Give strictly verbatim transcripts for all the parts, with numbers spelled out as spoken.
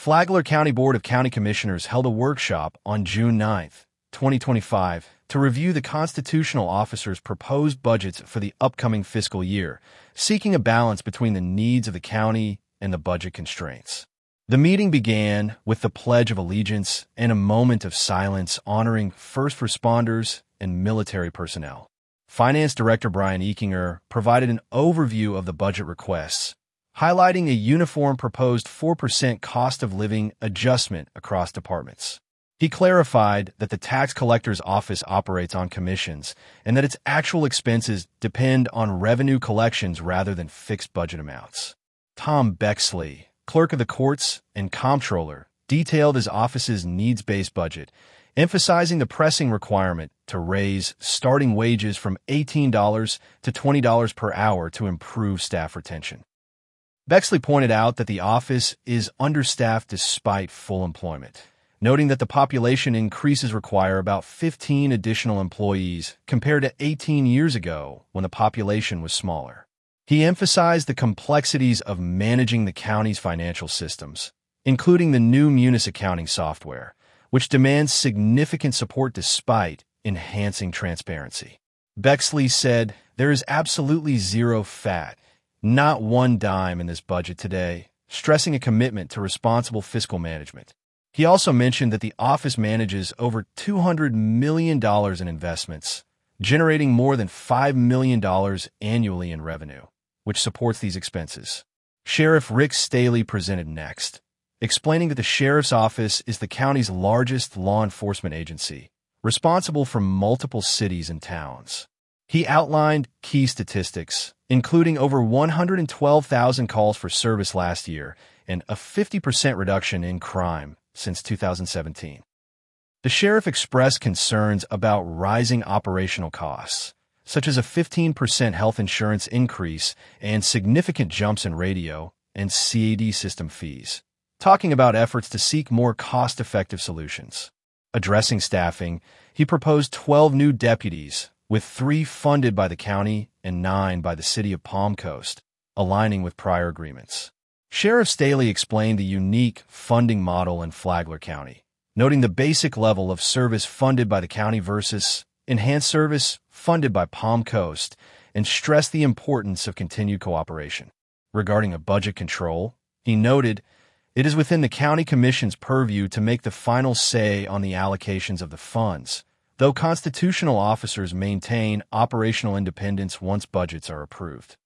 Flagler County Board of County Commissioners held a workshop on June ninth, twenty twenty-five, to review the constitutional officers' proposed budgets for the upcoming fiscal year, seeking a balance between the needs of the county and the budget constraints. The meeting began with the Pledge of Allegiance and a moment of silence honoring first responders and military personnel. Finance Director Brian Ekinger provided an overview of the budget requests, highlighting a uniform proposed four percent cost of living adjustment across departments. He clarified that the tax collector's office operates on commissions and that its actual expenses depend on revenue collections rather than fixed budget amounts. Tom Bexley, clerk of the courts and comptroller, detailed his office's needs-based budget, emphasizing the pressing requirement to raise starting wages from eighteen dollars to twenty dollars per hour to improve staff retention. Bexley pointed out that the office is understaffed despite full employment, noting that the population increases require about fifteen additional employees compared to eighteen years ago when the population was smaller. He emphasized the complexities of managing the county's financial systems, including the new Munis accounting software, which demands significant support despite enhancing transparency. Bexley said, "There is absolutely zero fat, not one dime in this budget today," stressing a commitment to responsible fiscal management. He also mentioned that the office manages over two hundred million dollars in investments, generating more than five million dollars annually in revenue, which supports these expenses. Sheriff Rick Staley presented next, explaining that the sheriff's office is the county's largest law enforcement agency, responsible for multiple cities and towns. He outlined key statistics, including over one hundred twelve thousand calls for service last year and a fifty percent reduction in crime since two thousand seventeen. The sheriff expressed concerns about rising operational costs, such as a fifteen percent health insurance increase and significant jumps in radio and C A D system fees, talking about efforts to seek more cost-effective solutions. Addressing staffing, he proposed twelve new deputies, with three funded by the county and nine by the city of Palm Coast, aligning with prior agreements. Sheriff Staley explained the unique funding model in Flagler County, noting the basic level of service funded by the county versus enhanced service funded by Palm Coast, and stressed the importance of continued cooperation. Regarding a budget control, he noted, "It is within the county commission's purview to make the final say on the allocations of the funds, though constitutional officers maintain operational independence once budgets are approved."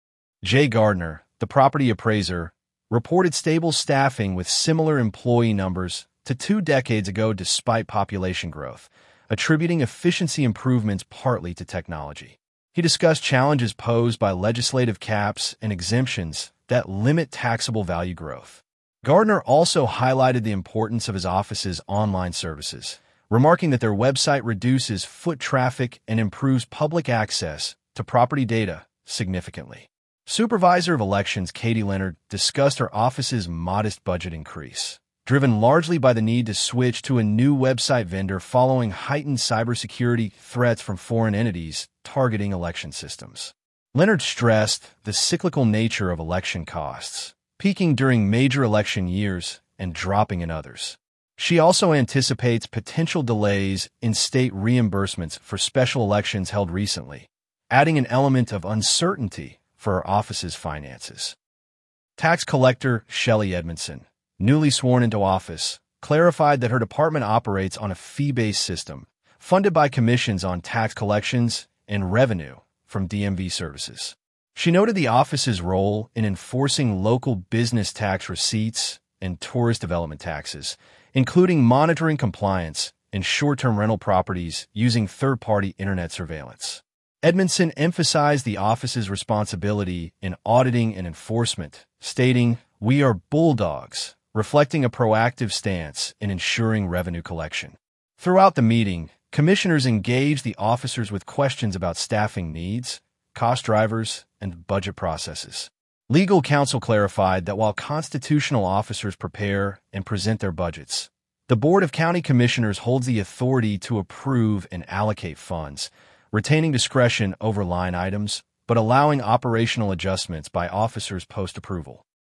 Jay Gardner, the property appraiser, reported stable staffing with similar employee numbers to two decades ago despite population growth, attributing efficiency improvements partly to technology. He discussed challenges posed by legislative caps and exemptions that limit taxable value growth. Gardner also highlighted the importance of his office's online services, remarking that their website reduces foot traffic and improves public access to property data significantly. Supervisor of Elections Katie Leonard discussed her office's modest budget increase, driven largely by the need to switch to a new website vendor following heightened cybersecurity threats from foreign entities targeting election systems. Leonard stressed the cyclical nature of election costs, peaking during major election years and dropping in others. She also anticipates potential delays in state reimbursements for special elections held recently, adding an element of uncertainty for her office's finances. Tax Collector Shelley Edmondson, newly sworn into office, clarified that her department operates on a fee-based system, funded by commissions on tax collections and revenue from D M V services. She noted the office's role in enforcing local business tax receipts and tourist development taxes, including monitoring compliance and short-term rental properties using third-party internet surveillance. Edmondson emphasized the office's responsibility in auditing and enforcement, stating, "We are bulldogs," reflecting a proactive stance in ensuring revenue collection. Throughout the meeting, commissioners engaged the officers with questions about staffing needs, cost drivers, and budget processes. Legal counsel clarified that while constitutional officers prepare and present their budgets, the Board of County Commissioners holds the authority to approve and allocate funds, retaining discretion over line items, but allowing operational adjustments by officers post-approval.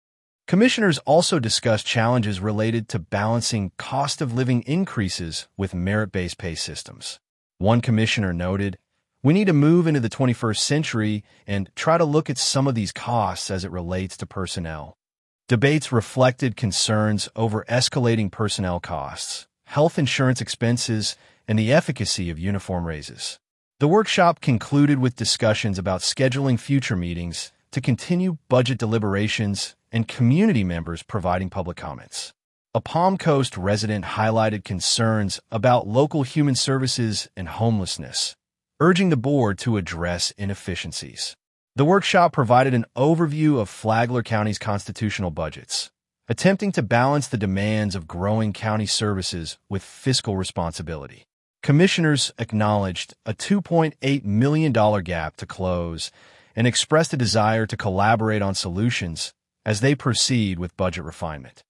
Commissioners also discussed challenges related to balancing cost of living increases with merit-based pay systems. One commissioner noted, "We need to move into the twenty-first century and try to look at some of these costs as it relates to personnel." Debates reflected concerns over escalating personnel costs, health insurance expenses, and the efficacy of uniform raises. The workshop concluded with discussions about scheduling future meetings to continue budget deliberations and community members providing public comments. A Palm Coast resident highlighted concerns about local human services and homelessness, urging the board to address inefficiencies. The workshop provided an overview of Flagler County's constitutional budgets, attempting to balance the demands of growing county services with fiscal responsibility. Commissioners acknowledged a two point eight million dollars gap to close and expressed a desire to collaborate on solutions as they proceed with budget refinement.